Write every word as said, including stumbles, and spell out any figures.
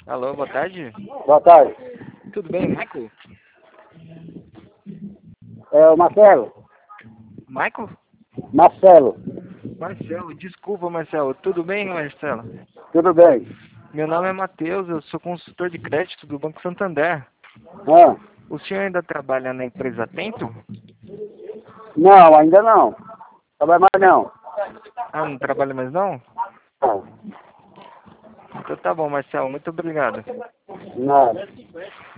Alô, boa tarde. Boa tarde. Tudo bem, Michael? É o Marcelo. Michael? Marcelo. Marcelo, desculpa, Marcelo. Tudo bem, Marcelo? Tudo bem? Meu nome é Matheus, eu sou consultor de crédito do Banco Santander. Ah, O senhor ainda trabalha na empresa Atento? não, ainda não. Trabalha mais não. Ah, não trabalha mais não? Não. Então tá bom, Marcelo. Muito obrigado. Nada.